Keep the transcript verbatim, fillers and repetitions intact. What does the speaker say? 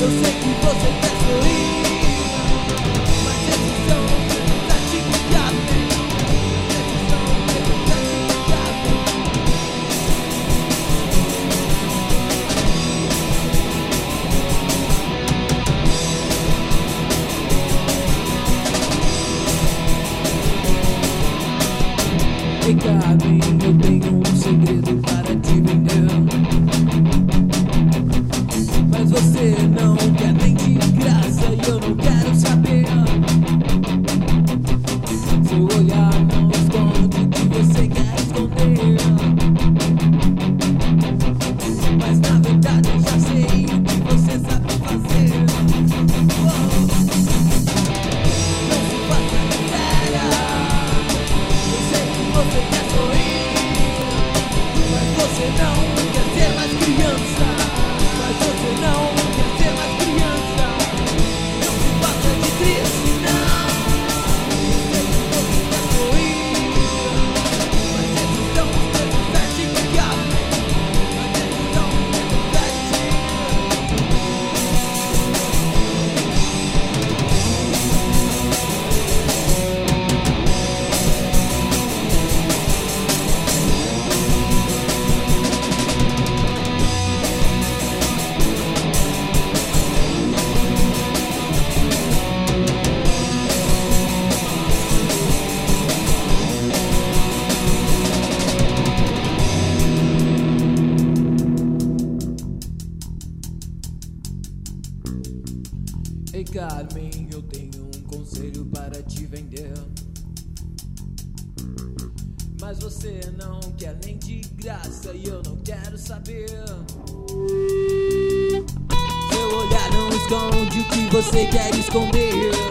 Eu sei que você quer sorrir, mas esses são ingratificados. Esses são ingratificados. Ei, Carmen, eu tenho um segredo para te vender, mas você não quer nem de graça e eu não quero saber. Seu olhar não esconde o que você quer esconder, mas na verdade eu já sei o que você sabe fazer. Oh. Não se faça de séria, eu sei que você quer sorrir, mas você não quer ser mais criança. Mas você não quer ser mais criança. Não se faça de triste, não. Eu sei que você quer sorrir, mas esses são os teus certificados. Mas esses são os teus Ei, Carmen, eu tenho um conselho para te vender, mas você não quer nem de graça e eu não quero saber. Seu olhar não esconde o que você quer esconder,